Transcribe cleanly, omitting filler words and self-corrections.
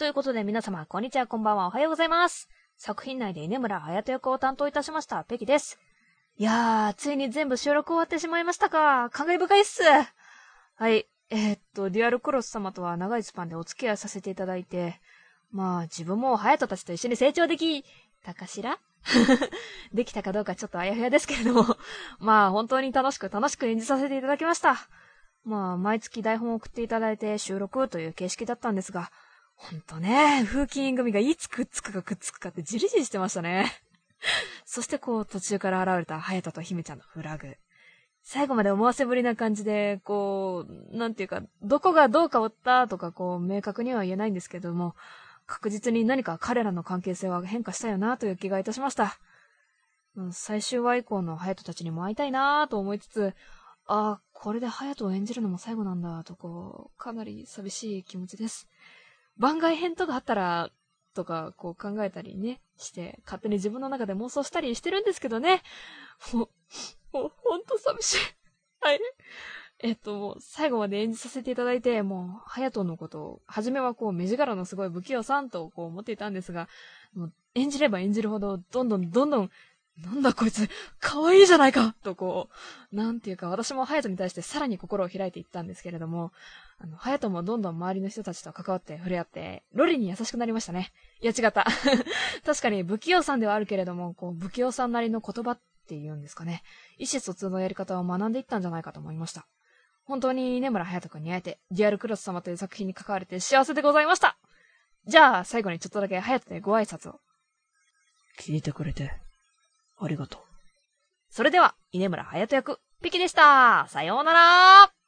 ということで皆様、こんにちは、こんばんは、おはようございます。作品内で稲村隼人役を担当いたしました、ペキです。いやー、ついに全部収録終わってしまいましたか。感慨深いっす。はい。デュアルクロス様とは長いスパンでお付き合いさせていただいて、まあ、自分も隼人たちと一緒に成長できたかしらできたかどうかちょっとあやふやですけれども、まあ、本当に楽しく演じさせていただきました。まあ、毎月台本を送っていただいて収録という形式だったんですが、ほんとね、風紀委員組がいつくっつくかってじりじりしてましたね。そして途中から現れた隼人と姫ちゃんのフラグ。最後まで思わせぶりな感じで、なんていうか、どこがどう変わったとか明確には言えないんですけども、確実に何か彼らの関係性は変化したよなという気がいたしました。最終話以降の隼人たちにも会いたいなと思いつつ、これで隼人を演じるのも最後なんだとかなり寂しい気持ちです。番外編とかあったら、とか考えたりね、して、勝手に自分の中で妄想したりしてるんですけどね。もうほんと寂しい。はい。もう最後まで演じさせていただいて、もう、隼人のことを、初めは目力のすごい不器用さんと思っていたんですが、もう演じれば演じるほど、どんどん、なんだこいつ、可愛いじゃないかとなんていうか、私も隼人に対してさらに心を開いていったんですけれども、隼人もどんどん周りの人たちと関わって触れ合って、ロリに優しくなりましたね。いや違った。確かに不器用さんではあるけれども、不器用さんなりの言葉っていうんですかね。意思疎通のやり方を学んでいったんじゃないかと思いました。本当に根村隼人くんに会えて、デュアルクロス様という作品に関われて幸せでございました。じゃあ、最後にちょっとだけ隼人でご挨拶を。 聞いてくれて、ありがとう。 それでは、稲村隼人役、ピキでした。さようなら。